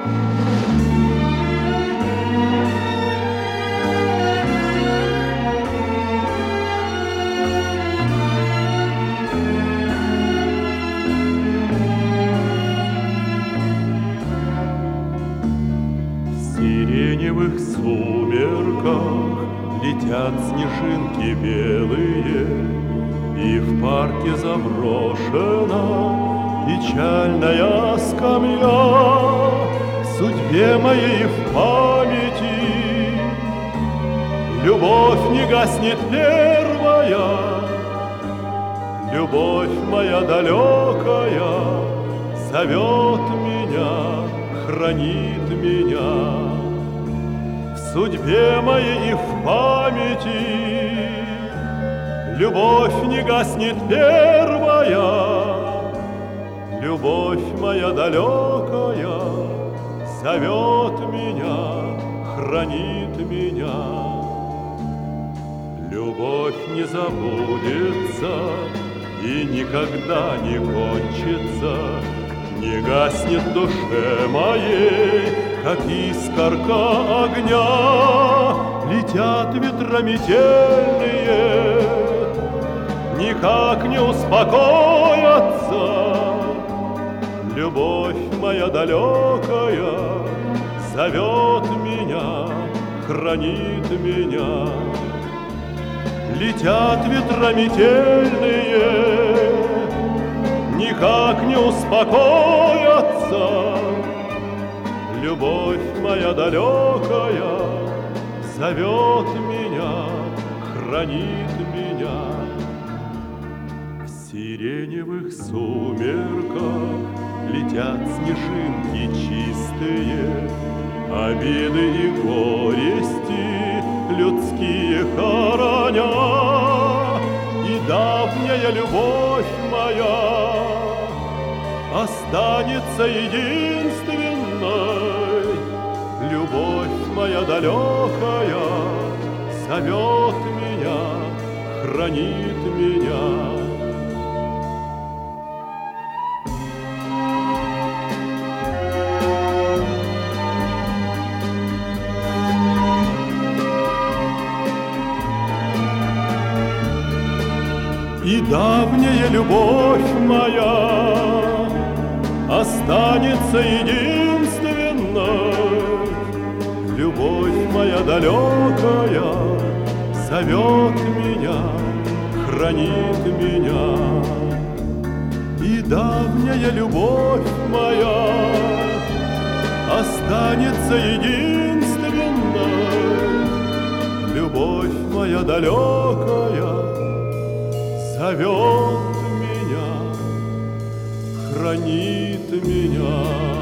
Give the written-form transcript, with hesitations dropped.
В сиреневых сумерках летят снежинки белые, и в парке заброшена печальная скамья. В судьбе моей в памяти любовь не гаснет первая, любовь моя далекая зовет меня, хранит меня. В судьбе моей и в памяти любовь не гаснет первая, любовь моя далекая зовет меня, хранит меня. Любовь не забудется и никогда не кончится, не гаснет в душе моей, как искорка огня. Летят ветра метельные, никак не успокоятся. Любовь моя далекая зовет меня, хранит меня. Летят ветра метельные, никак не успокоятся. Любовь моя далекая зовет меня, хранит меня. В сиреневых сумерках летят снежинки чистые, обиды и горести людские хороня. И давняя любовь моя останется единственной. Любовь моя далекая зовет меня, хранит меня. И давняя любовь моя останется единственной. Любовь моя далекая зовет меня, хранит меня. И давняя любовь моя останется единственной. Любовь моя далекая зовет меня, хранит меня.